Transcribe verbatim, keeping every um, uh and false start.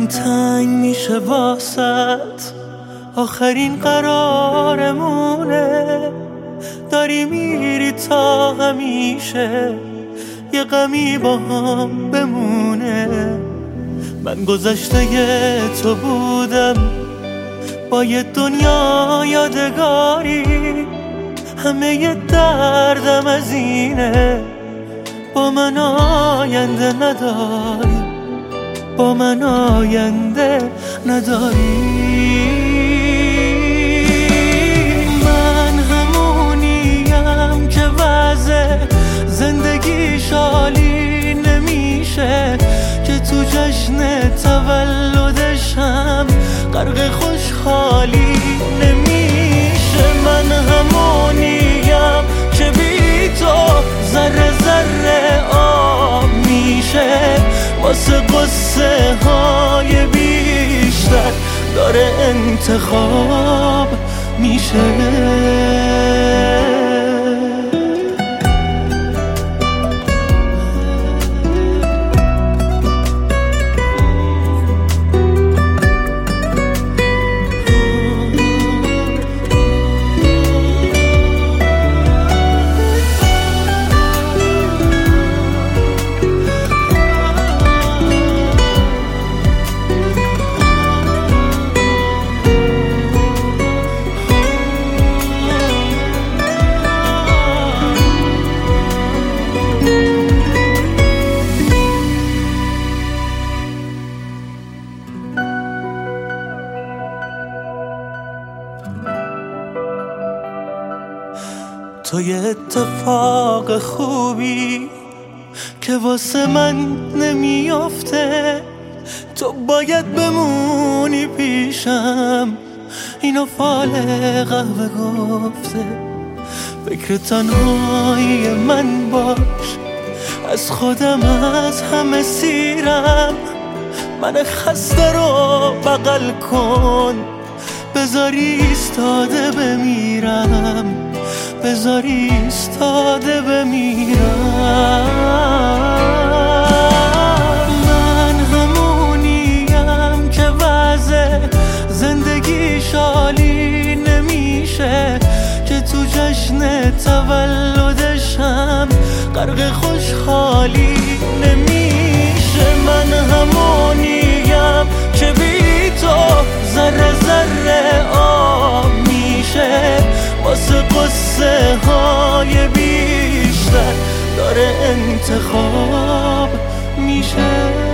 تنگ میشه واسط، آخرین قرارمونه. داری میری تا همیشه یه غمی با هم بمونه. من گذشته تو بودم با یه دنیا یادگاری، همه یه دردم از اینه با من آینده نداری، با من آینده نداری. من همونیم که وضع زندگی شالی نمیشه، که تو جشن تولدشم غرق خوشحالی نمیشه. من همونیم که بی تو ذره ذره آب میشه، واسه قصه های بیشتر داره انتخاب میشه. تو یه اتفاق خوبی که واسه من نمیافته، تو باید بمونی پیشم، اینو فال قهوه گفته. فکر تنهایی من باش، از خودم از همه سیرم. من خسته رو بغل کن، بذاری ایستاده بمیرم، بذاری ایستاده بمیرم. من همونیم که وضع زندگی شالی نمیشه، که تو جشن تولدشم غرق خوشحالی نمیشه. من همونیم که بی تو ذره ذره آب میشه، واسه قصه های بیشتر داره انتخاب میشه.